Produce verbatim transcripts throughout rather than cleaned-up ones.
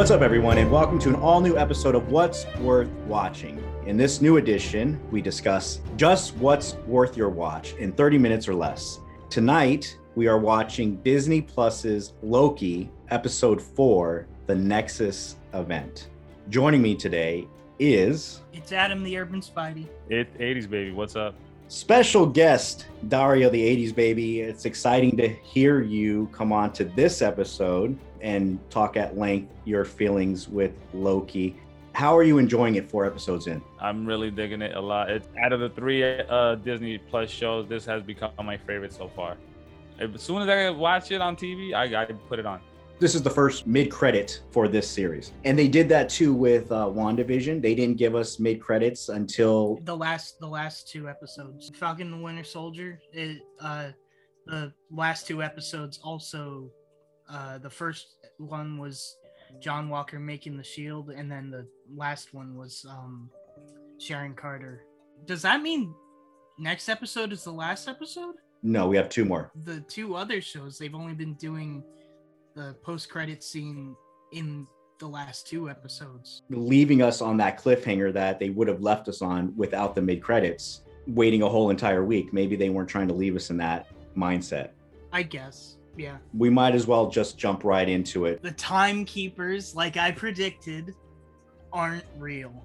What's up, everyone, and welcome to an all-new episode of What's Worth Watching. In this new edition, we discuss just what's worth your watch in thirty minutes or less. Tonight, we are watching Disney Plus's Loki, Episode four, The Nexus Event. Joining me today is... It's Adam, the Urban Spidey. It's eighties baby. What's up? Special guest, Dario, the eighties baby. It's exciting to hear you come on to this episode and talk at length your feelings with Loki. How are you enjoying it four episodes in? I'm really digging it a lot. It's, out of the three uh, Disney Plus shows, this has become my favorite so far. As soon as I watch it on T V, I, I put it on. This is the first mid-credit for this series. And they did that too with uh, WandaVision. They didn't give us mid-credits until... The last the last two episodes. Falcon and the Winter Soldier, it, uh, the last two episodes also, uh, the first one was John Walker making the shield, and then the last one was um, Sharon Carter. Does that mean next episode is the last episode? No, we have two more. The two other shows, they've only been doing the post-credit scene in the last two episodes, leaving us on that cliffhanger that they would have left us on without the mid-credits, waiting a whole entire week. Maybe they weren't trying to leave us in that mindset. I guess. Yeah. We might as well just jump right into it. The timekeepers, like I predicted, aren't real.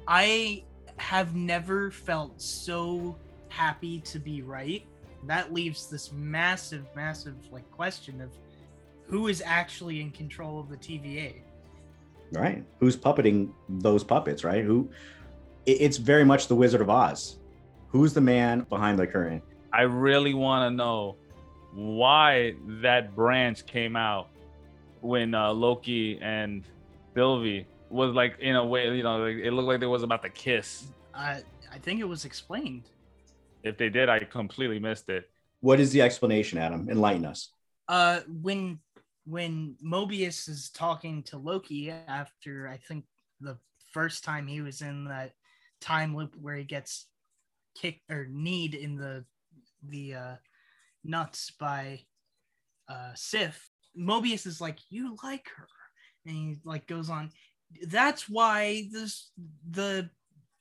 I have never felt so happy to be right. That leaves this massive, massive like question of who is actually in control of the T V A. Right. Who's puppeting those puppets, right? Who? It's very much the Wizard of Oz. Who's the man behind the curtain? I really want to know why that branch came out when uh, Loki and Sylvie was like, in a way, you know, like, it looked like they was about to kiss. Uh, I think it was explained. If they did, I completely missed it. What is the explanation, Adam? Enlighten us. Uh, when when Mobius is talking to Loki after, I think, the first time he was in that time loop where he gets kicked or kneed in the the uh, nuts by uh, Sif, Mobius is like, "You like her," and he like goes on. That's why this the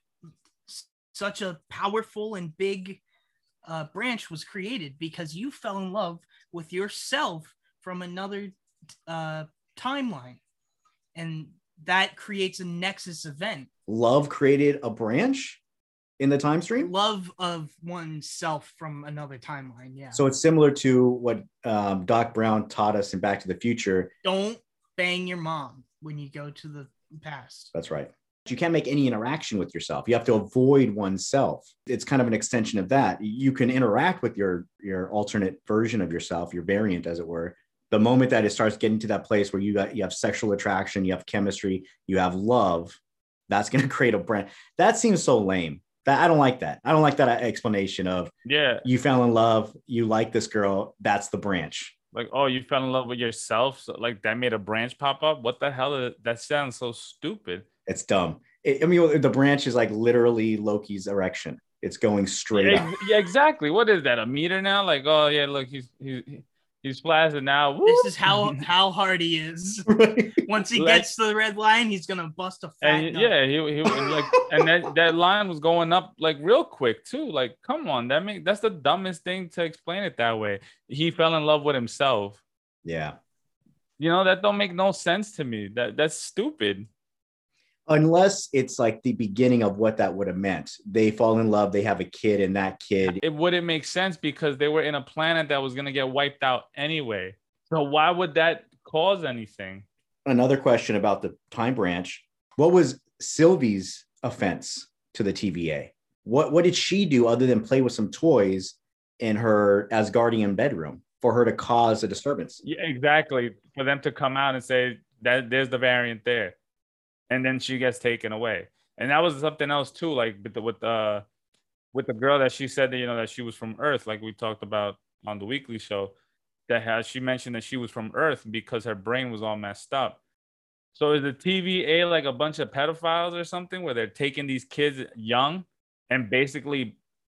such a powerful and big uh, branch was created, because you fell in love with yourself from another uh, timeline, and that creates a nexus event. Love created a branch in the time stream? Love of oneself from another timeline, yeah. So it's similar to what um, Doc Brown taught us in Back to the Future. Don't bang your mom when you go to the past. That's right. You can't make any interaction with yourself. You have to avoid oneself. It's kind of an extension of that. You can interact with your, your alternate version of yourself, your variant, as it were. The moment that it starts getting to that place where you got, you have sexual attraction, you have chemistry, you have love, that's going to create a brand. That seems so lame. That I don't like that. I don't like that explanation of, yeah, you fell in love, you like this girl, that's the branch. Like, oh, you fell in love with yourself? So, like, that made a branch pop up? What the hell? That sounds so stupid. It's dumb. It, I mean, the branch is like literally Loki's erection. It's going straight yeah, up. Yeah, exactly. What is that? A meter now? Like, oh yeah, look, he's he's he's flaccid now. Woo! This is how how hard he is. Right. Once he Like, gets to the red line, he's gonna bust a fat and nut. yeah, he he and like, and that that line was going up like real quick too. Like, come on, that make that's the dumbest thing to explain it that way. He fell in love with himself. Yeah. You know, that don't make no sense to me. That that's stupid. Unless it's like the beginning of what that would have meant. They fall in love, they have a kid, and that kid... It wouldn't make sense because they were in a planet that was going to get wiped out anyway. So why would that cause anything? Another question about the time branch. What was Sylvie's offense to the T V A? What, what did she do other than play with some toys in her Asgardian bedroom for her to cause a disturbance? Yeah, exactly. For them to come out and say that there's the variant there. And then she gets taken away. And that was something else too, like with the with the with the girl that she said that, you know, that she was from Earth, like we talked about on the weekly show, that has she mentioned that she was from Earth because her brain was all messed up. So is the T V A like a bunch of pedophiles or something, where they're taking these kids young and basically,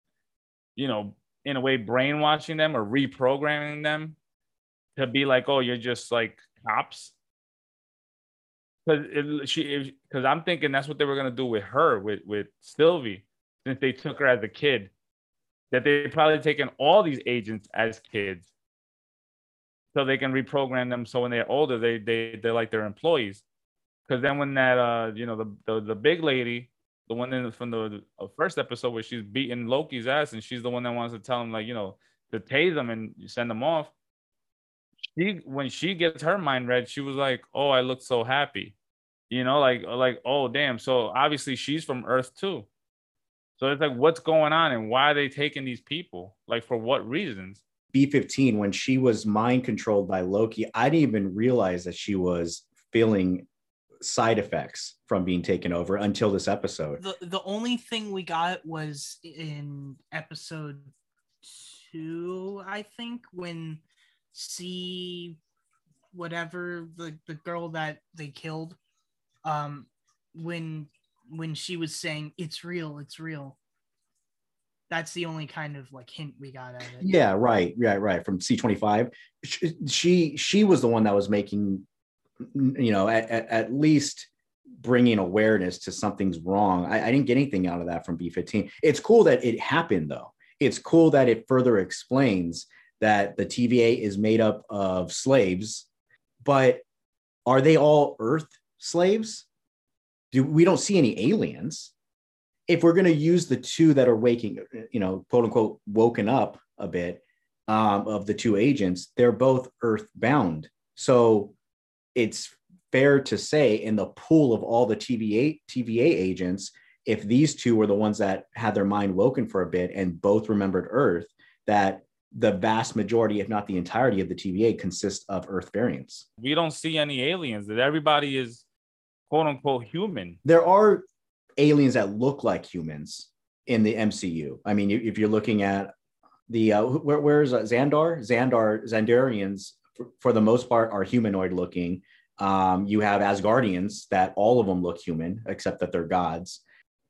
you know, in a way brainwashing them or reprogramming them to be like, oh, you're just like cops? because she because I'm thinking that's what they were gonna do with her with with Sylvie, since they took her as a kid, that they probably taken all these agents as kids, so they can reprogram them so when they're older they they they're like their employees. Because then when that uh you know the the, the big lady, the one in, from the uh, first episode where she's beating Loki's ass and she's the one that wants to tell him like you know to tase them and send them off. She when she gets her mind read, she was like, "Oh, I look so happy," you know, like like oh damn. So obviously she's from Earth too. So it's like, what's going on and why are they taking these people? Like for what reasons? B fifteen, when she was mind controlled by Loki, I didn't even realize that she was feeling side effects from being taken over until this episode. The the only thing we got was in episode two, I think, when C whatever the, the girl that they killed, um, when when she was saying it's real, it's real. That's the only kind of like hint we got at it. Yeah, right, right, right. From C twenty-five, she she was the one that was making, you know, at, at, at least bringing awareness to something's wrong. I, I didn't get anything out of that from B fifteen. It's cool that it happened, though. It's cool that it further explains that the T V A is made up of slaves, but are they all Earth slaves? Do we don't see any aliens? If we're going to use the two that are waking, you know, quote unquote, woken up a bit, um, of the two agents, they're both Earth bound. So it's fair to say in the pool of all the T V A T V A agents, if these two were the ones that had their mind woken for a bit and both remembered Earth, that the vast majority, if not the entirety of the T V A consists of Earth variants. We don't see any aliens, that everybody is quote unquote human. There are aliens that look like humans in the M C U. I mean, if you're looking at the, uh, where, where's uh, Xandar? Xandar, Xandarians, for, for the most part, are humanoid looking. Um, you have Asgardians that all of them look human, except that they're gods.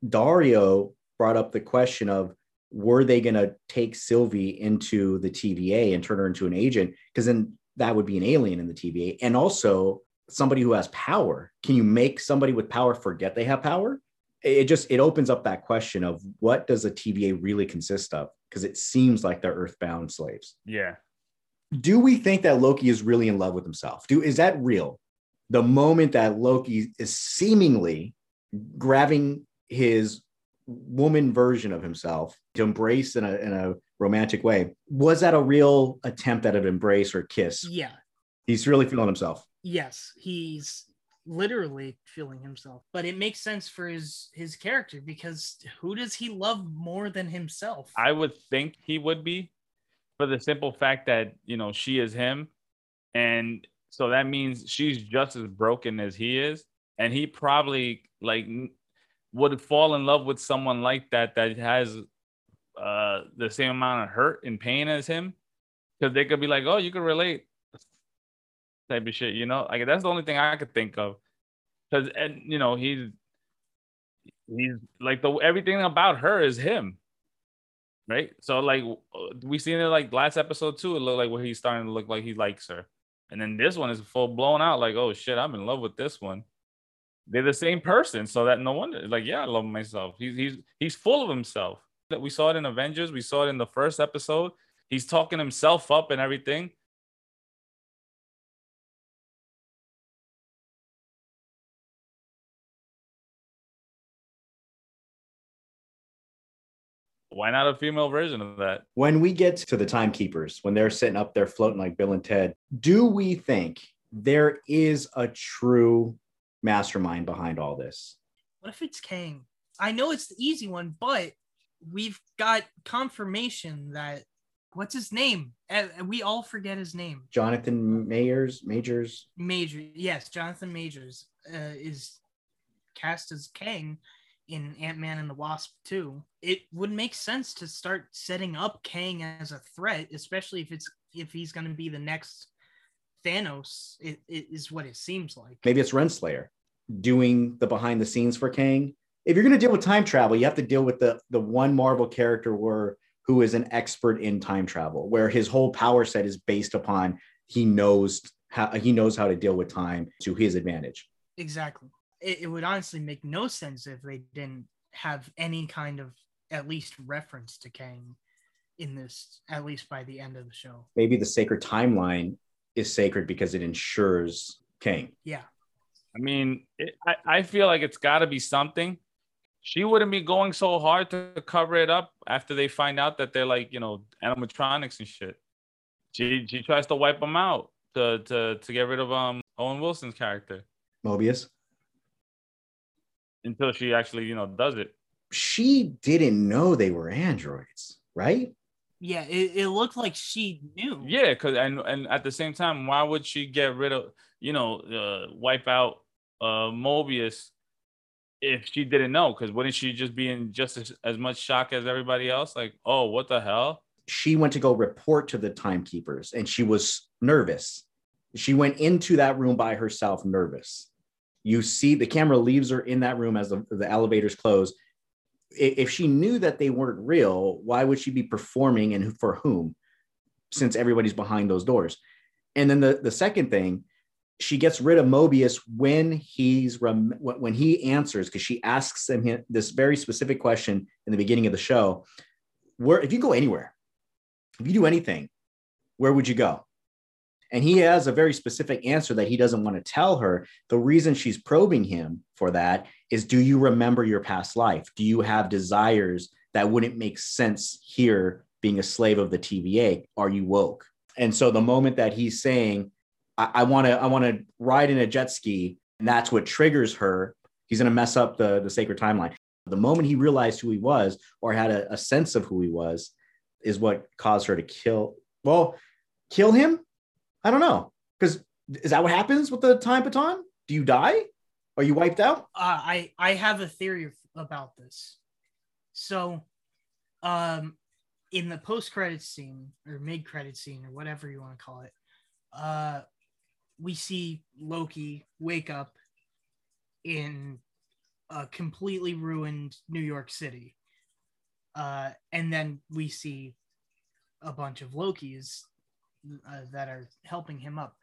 Dario brought up the question of, were they going to take Sylvie into the T V A and turn her into an agent? Because then that would be an alien in the T V A. And also somebody who has power. Can you make somebody with power forget they have power? It just, it opens up that question of what does a T V A really consist of? Because it seems like they're earthbound slaves. Yeah. Do we think that Loki is really in love with himself? Do Is that real? The moment that Loki is seemingly grabbing his woman version of himself to embrace in a, in a romantic way, was that a real attempt at an embrace or kiss? Yeah. He's really feeling himself. Yes, he's literally feeling himself, but it makes sense for his his character, because who does he love more than himself? I would think he would be, for the simple fact that, you know, she is him, and so that means she's just as broken as he is, and he probably like would fall in love with someone like that that has uh the same amount of hurt and pain as him, because they could be like, oh, you can relate, type of shit, you know. Like that's the only thing I could think of, because, and you know, he's he's like the everything about her is him, right? So like we seen it like last episode too. It looked like where he's starting to look like he likes her, and then this one is full blown out like, oh shit, I'm in love with this one. They're the same person, so that no wonder. Like, yeah, I love myself. He's he's he's full of himself. That we saw it in Avengers. We saw it in the first episode. He's talking himself up and everything. Why not a female version of that? When we get to the timekeepers, when they're sitting up there floating like Bill and Ted, do we think there is a true mastermind behind all this? What if it's Kang? I know it's the easy one, but we've got confirmation that, what's his name? And we all forget his name. Jonathan Majors, Majors. Major, yes, Jonathan Majors uh, is cast as Kang in Ant-Man and the Wasp two. It would make sense to start setting up Kang as a threat, especially if it's if he's going to be the next Thanos. It, it is what it seems like. Maybe it's Renslayer doing the behind the scenes for Kang. If you're going to deal with time travel, you have to deal with the the one Marvel character where who is an expert in time travel, where his whole power set is based upon he knows how he knows how to deal with time to his advantage. Exactly. It, it would honestly make no sense if they didn't have any kind of at least reference to Kang in this, at least by the end of the show. Maybe the sacred timeline is sacred because it ensures Kang. Yeah. I mean, it, I, I feel like it's got to be something. She wouldn't be going so hard to cover it up after they find out that they're like, you know, animatronics and shit. She she tries to wipe them out to to to get rid of um Owen Wilson's character. Mobius. Until she actually, you know, does it. She didn't know they were androids, right? Yeah, it, it looked like she knew. Yeah, because and and at the same time, why would she get rid of, you know, uh, wipe out uh, Mobius if she didn't know? Because wouldn't she just be in just as, as much shock as everybody else? Like, oh, what the hell? She went to go report to the timekeepers and she was nervous. She went into that room by herself, nervous. You see the camera leaves her in that room as the, the elevators close. If she knew that they weren't real, why would she be performing and for whom, since everybody's behind those doors? And then the, the second thing, she gets rid of Mobius when he's rem- when he answers, because she asks him this very specific question in the beginning of the show. Where, if you go anywhere, if you do anything, where would you go? And he has a very specific answer that he doesn't want to tell her. The reason she's probing him for that is, do you remember your past life? Do you have desires that wouldn't make sense here being a slave of the T V A? Are you woke? And so the moment that he's saying, I want to I want to ride in a jet ski, and that's what triggers her, he's going to mess up the, the sacred timeline. The moment he realized who he was, or had a, a sense of who he was, is what caused her to kill. Well, kill him? I don't know. Because is that what happens with the time baton? Do you die? Are you wiped out? Uh, I, I have a theory about this. So, um, in the post-credit scene, or mid-credit scene, or whatever you want to call it, uh, we see Loki wake up in a completely ruined New York City. Uh, and then we see a bunch of Lokis uh, that are helping him up.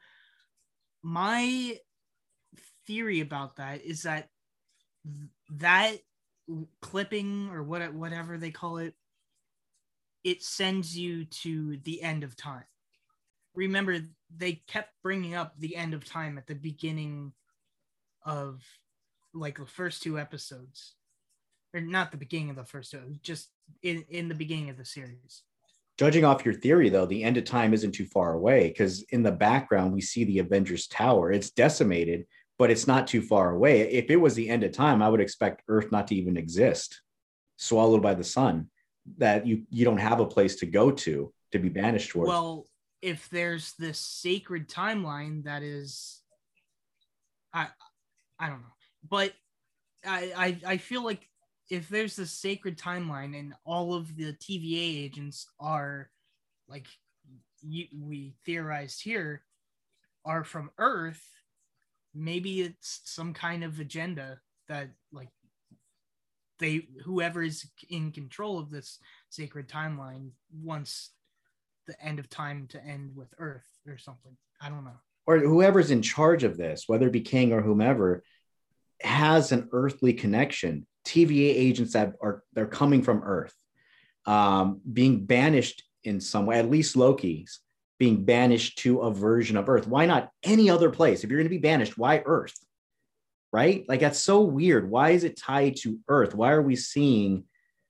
My theory about that is that th- that clipping, or what, whatever they call it, it sends you to the end of time. Remember, they kept bringing up the end of time at the beginning of like the first two episodes, or not the beginning of the first two, just in, in the beginning of the series. Judging off your theory, though, the end of time isn't too far away, because in the background, we see the Avengers Tower. It's decimated, but it's not too far away. If it was the end of time, I would expect Earth not to even exist, swallowed by the sun, that you, you don't have a place to go to, to be banished towards. Well, if there's this sacred timeline that is, I I don't know, but I, I I feel like if there's this sacred timeline and all of the T V A agents are, like you, we theorized here, are from Earth, maybe it's some kind of agenda that like they, whoever is in control of this sacred timeline wants the end of time to end with Earth or something. I don't know. Or whoever's in charge of this, whether it be Kang or whomever, has an earthly connection. T V A agents that are, they're coming from Earth, um, being banished in some way, at least Loki's being banished to a version of Earth. Why not any other place? If you're going to be banished, why Earth? Right? Like, that's so weird. Why is it tied to Earth? Why are we seeing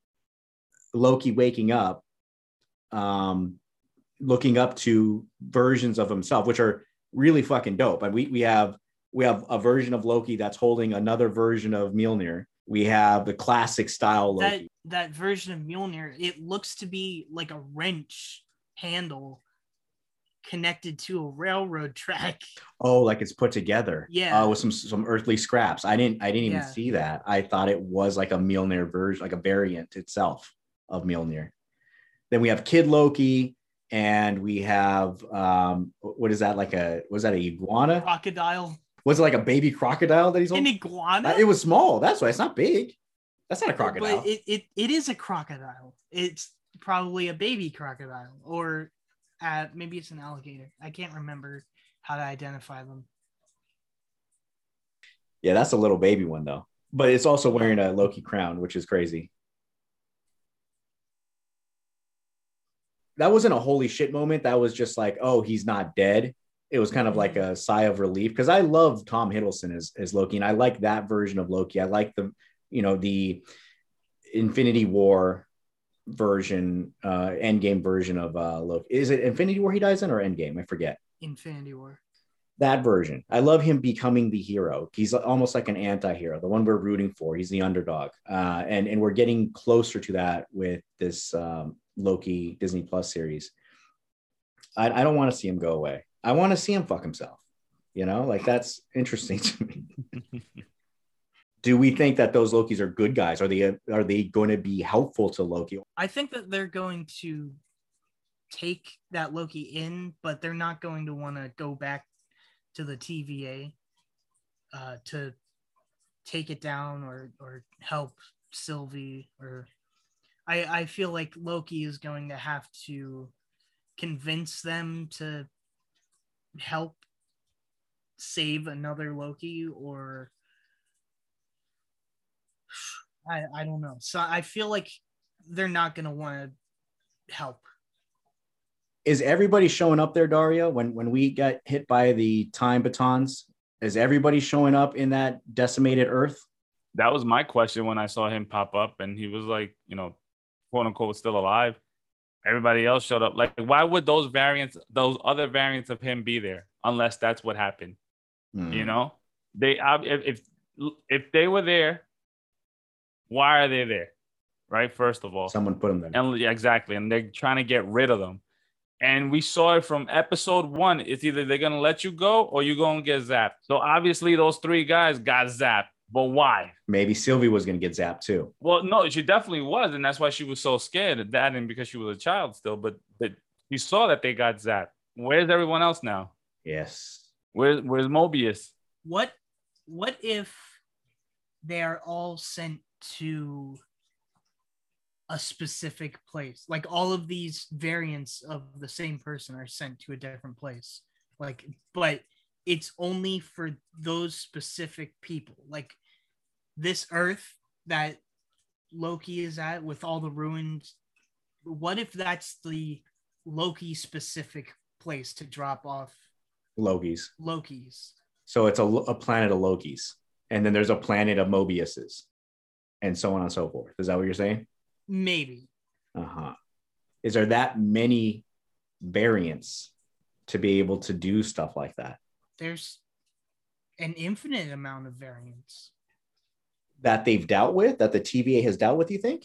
Loki waking up, um, looking up to versions of himself, which are really fucking dope? And we we have we have a version of Loki that's holding another version of Mjolnir. We have the classic style Loki. That that version of Mjolnir, it looks to be like a wrench handle connected to a railroad track. Oh, like it's put together. Yeah. Uh, with some some earthly scraps. I didn't I didn't even Yeah. see that. I thought it was like a Mjolnir version, like a variant itself of Mjolnir. Then we have Kid Loki, and we have um what is that, like a was that a iguana? Crocodile. Was it like a baby crocodile that he's An holding? iguana? Uh, It was small. That's why it's not big. That's not a crocodile. But it, it, it is a crocodile. It's probably a baby crocodile, or uh, maybe it's an alligator. I can't remember how to identify them. Yeah, that's a little baby one though. But it's also wearing a Loki crown, which is crazy. That wasn't a holy shit moment. That was just like, oh, he's not dead. It was kind of like a sigh of relief because I love Tom Hiddleston as, as Loki, and I like that version of Loki. I like the, you know, the Infinity War version, uh, Endgame version of uh, Loki. Is it Infinity War he dies in or Endgame? I forget. Infinity War. That version. I love him becoming the hero. He's almost like an anti-hero, the one we're rooting for. He's the underdog. Uh, and, and we're getting closer to that with this um, Loki Disney Plus series. I, I don't want to see him go away. I want to see him fuck himself. You know, like that's interesting to me. Do we think that those Lokis are good guys? Are they are they going to be helpful to Loki? I think that they're going to take that Loki in, but they're not going to want to go back to the T V A uh, to take it down or or help Sylvie. Or I I feel like Loki is going to have to convince them to help save another Loki, or I I don't know. So I feel like they're not going to want to help. Is everybody showing up there, Dario? When when we got hit by the time batons, is everybody showing up in that decimated Earth? That was my question when I saw him pop up, and he was like, you know, quote unquote, still alive. Everybody else showed up. Like, why would those variants, those other variants of him be there unless that's what happened? Hmm. You know, they if if if they were there, why are they there? Right. First of all, someone put them there. And yeah, exactly. And they're trying to get rid of them. And we saw it from episode one. It's either they're going to let you go or you're going to get zapped. So obviously those three guys got zapped. But why? Maybe Sylvie was going to get zapped too. Well, no, she definitely was. And that's why she was so scared of that, and because she was a child still. But, but you saw that they got zapped. Where's everyone else now? Yes. Where's, where's Mobius? What, what if they are all sent to a specific place? Like all of these variants of the same person are sent to a different place. Like, but it's only for those specific people. Like this Earth that Loki is at with all the ruins. What if that's the Loki specific place to drop off Lokis? Lokis. So it's a, a planet of Lokis, and then there's a planet of Mobiuses, and so on and so forth. Is that what you're saying? Maybe. Uh-huh. Is there that many variants to be able to do stuff like that? There's an infinite amount of variants. That they've dealt with, that the T V A has dealt with, you think?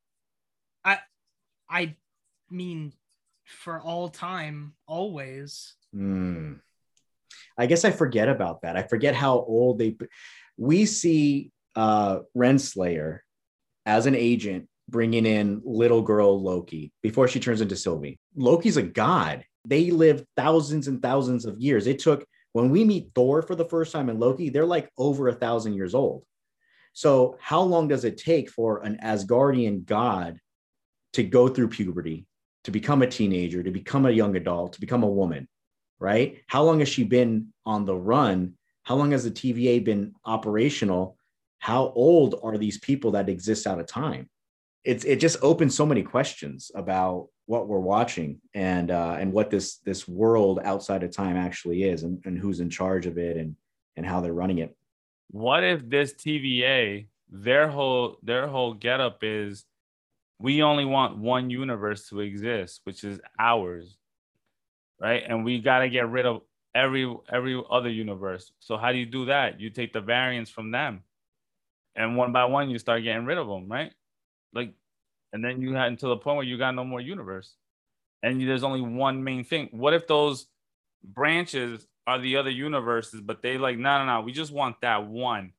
I I mean, for all time, always. Hmm. I guess I forget about that. I forget how old they... We see uh, Renslayer as an agent bringing in little girl Loki before she turns into Sylvie. Loki's a god. They lived thousands and thousands of years. It took, when we meet Thor for the first time in Loki, they're like over a thousand years old. So how long does it take for an Asgardian god to go through puberty, to become a teenager, to become a young adult, to become a woman, right? How long has she been on the run? How long has the T V A been operational? How old are these people that exist out of time? It's it just opens so many questions about what we're watching and uh, and what this this world outside of time actually is, and, and who's in charge of it, and and how they're running it. What if this T V A, their whole their whole getup is, we only want one universe to exist, which is ours, right? And we got to get rid of every every other universe. So how do you do that? You take the variants from them, and one by one you start getting rid of them, right? Like, and then you had until the point where you got no more universe, and there's only one main thing. What if those branches are the other universes, but they like, no, no, no, we just want that one.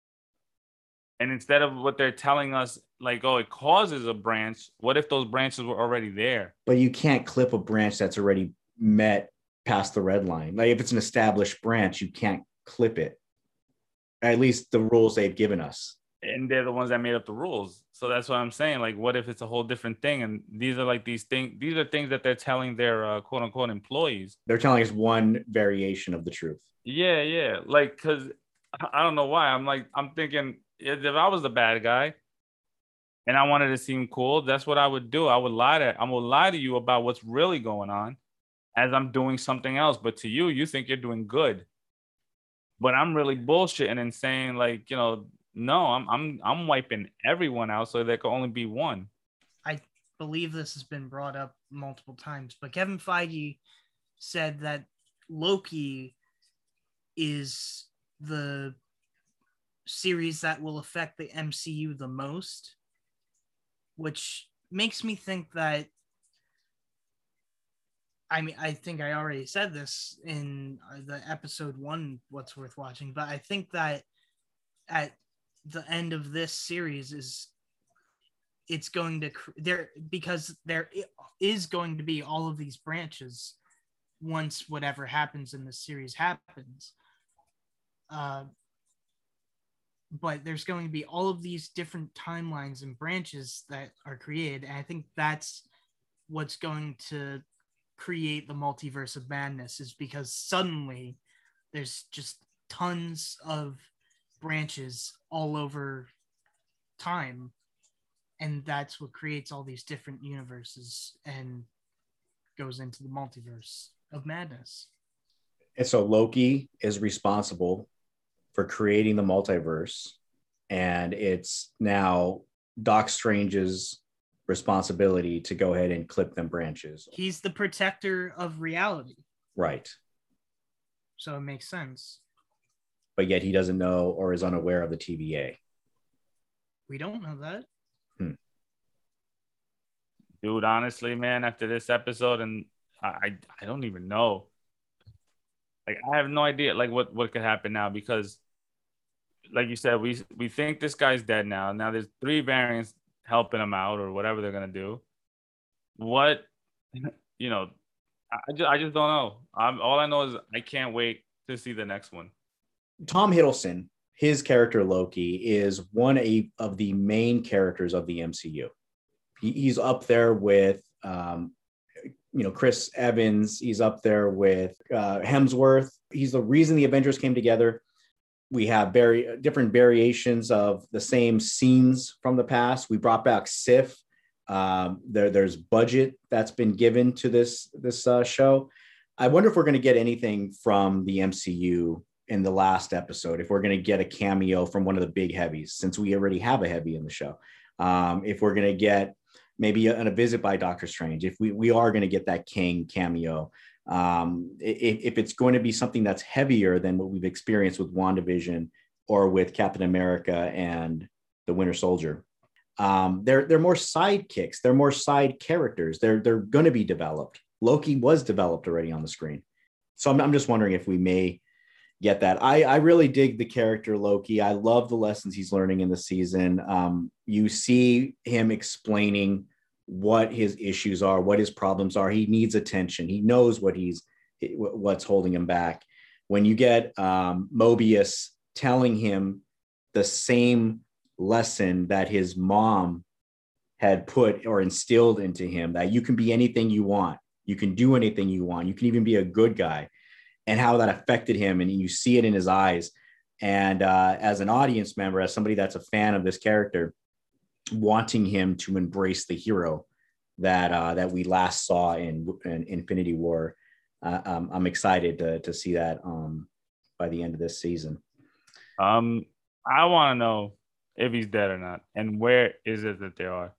And instead of what they're telling us, like, oh, it causes a branch, what if those branches were already there? But you can't clip a branch that's already met past the red line. Like if it's an established branch, you can't clip it. At least the rules they've given us. And they're the ones that made up the rules. So that's what I'm saying. Like, what if it's a whole different thing? And these are like these things, these are things that they're telling their uh, quote unquote employees. They're telling us one variation of the truth. Yeah, yeah. Like, because I don't know why. I'm like, I'm thinking if I was the bad guy and I wanted to seem cool, that's what I would do. I would lie to, I would lie to you about what's really going on as I'm doing something else. But to you, you think you're doing good. But I'm really bullshitting and saying like, you know, no, I'm I'm I'm wiping everyone out so there can only be one. I believe this has been brought up multiple times, but Kevin Feige said that Loki is the series that will affect the M C U the most, which makes me think that, I mean, I think I already said this in the episode one, What's Worth Watching, but I think that at the end of this series is it's going to there because there is going to be all of these branches once whatever happens in the series happens. Uh, but there's going to be all of these different timelines and branches that are created. And I think that's what's going to create the multiverse of madness, is because suddenly there's just tons of branches all over time. And that's what creates all these different universes and goes into the multiverse of madness. And so Loki is responsible for creating the multiverse, and it's now Doc Strange's responsibility to go ahead and clip them branches. He's the protector of reality. Right. So it makes sense. But yet he doesn't know or is unaware of the T V A. We don't know that. Hmm. Dude, honestly, man, after this episode, and I, I, I don't even know. Like, I have no idea, like, what, what could happen now, because, like you said, we we think this guy's dead now. Now there's three variants helping him out or whatever they're gonna do. What, you know, I just, I just don't know. I'm, all I know is I can't wait to see the next one. Tom Hiddleston, his character Loki, is one of the main characters of the M C U. He, he's up there with, um, you know, Chris Evans. He's up there with uh, Hemsworth. He's the reason the Avengers came together. We have very different variations of the same scenes from the past. We brought back Sif. Um, there, there's budget that's been given to this this uh, show. I wonder if we're going to get anything from the M C U in the last episode, if we're going to get a cameo from one of the big heavies, since we already have a heavy in the show. Um, if we're going to get maybe a, a visit by Doctor Strange, if we, we are going to get that King cameo. Um, if, if it's going to be something that's heavier than what we've experienced with WandaVision or with Captain America and the Winter Soldier, um, they're they're more sidekicks. They're more side characters. They're they're going to be developed. Loki was developed already on the screen, so I'm I'm just wondering if we may get that. I I really dig the character Loki. I love the lessons he's learning in the season. Um, you see him explaining what his issues are, what his problems are. He needs attention. He knows what he's what's holding him back. When you get um, Mobius telling him the same lesson that his mom had put or instilled into him, that you can be anything you want, you can do anything you want, you can even be a good guy, and how that affected him, and you see it in his eyes. And uh, as an audience member, as somebody that's a fan of this character, wanting him to embrace the hero that uh, that we last saw in, in Infinity War. Uh, um, I'm excited to, to see that um, by the end of this season. Um, I want to know if he's dead or not, and where is it that they are.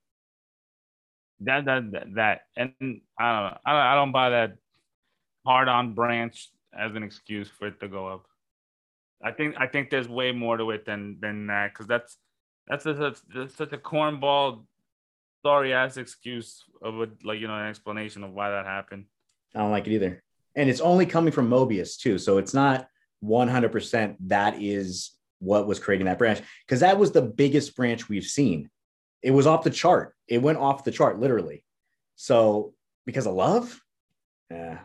That that that, that. And I don't know. I don't, I don't buy that hard-on branch as an excuse for it to go up. I think I think there's way more to it than than that, because that's that's such, that's such a cornball, sorry ass excuse of a, like, you know, an explanation of why that happened. I don't like it either, and it's only coming from Mobius too, so it's not one hundred percent that is what was creating that branch, because that was the biggest branch we've seen. It was off the chart. It went off the chart literally. So because of love, yeah,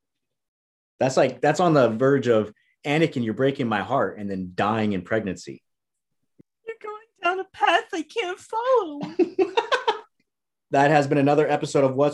that's like that's on the verge of Anakin, you're breaking my heart, and then dying in pregnancy. You're going down a path I can't follow. That has been another episode of What's Worth Watching. Thank you for listening.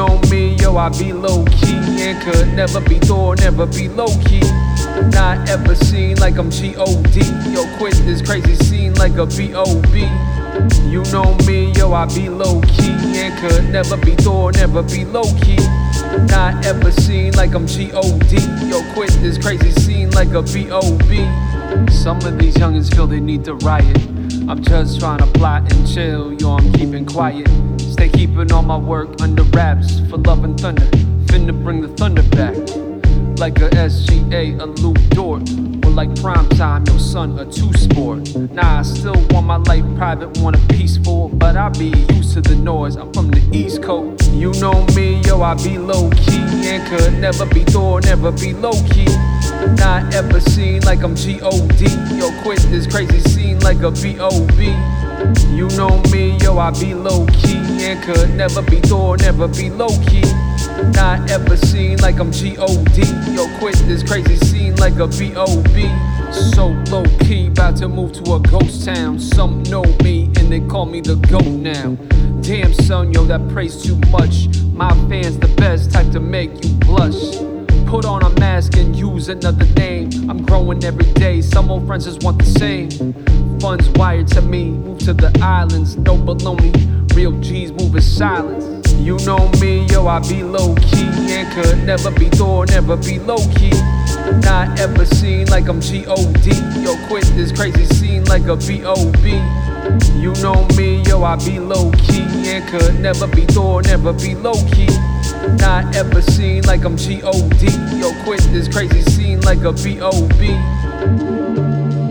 know me, yo, I be low-key and could never be Thor, never be low-key. Not ever seen like I'm G O D. Yo, quit this crazy scene like a B O B. You know me, yo, I be low-key and could never be Thor, never be low-key. Not ever seen like I'm G O D. Yo, quit this crazy scene like a B O B. Some of these youngins feel they need to riot. I'm just trying to plot and chill, yo, I'm keeping quiet. Stay keeping all my work under wraps for love and thunder. Finna bring the thunder back. Like a S G A, a Luke Dort. Or like prime time, your son, a two-sport. Nah, I still want my life private, want it peaceful, but I be used to the noise, I'm from the East Coast. You know me, yo, I be low-key and could never be Thor, never be low-key. Not ever seen like I'm G O D. Yo, quit this crazy scene like a B O B. You know me, yo, I be low-key and could never be Thor, never be low-key. Not ever seen like I'm G O D. Yo, quit this crazy scene like a B O B. So low-key, about to move to a ghost town. Some know me and they call me the GOAT now. Damn son, yo, that praise too much. My fans the best, type to make you blush. Put on a mask and use another name. I'm growing every day, some old friends just want the same. Funds wired to me, move to the islands, no baloney. Real G's move in silence. You know me, yo, I be low-key and could never be Thor, never be low-key. Not ever seen like I'm G O D. Yo, quit this crazy scene like a B O B. You know me, yo, I be low-key and could never be Thor, never be low-key. Not ever seen like I'm G O D. Yo, quit this crazy scene like a B O B.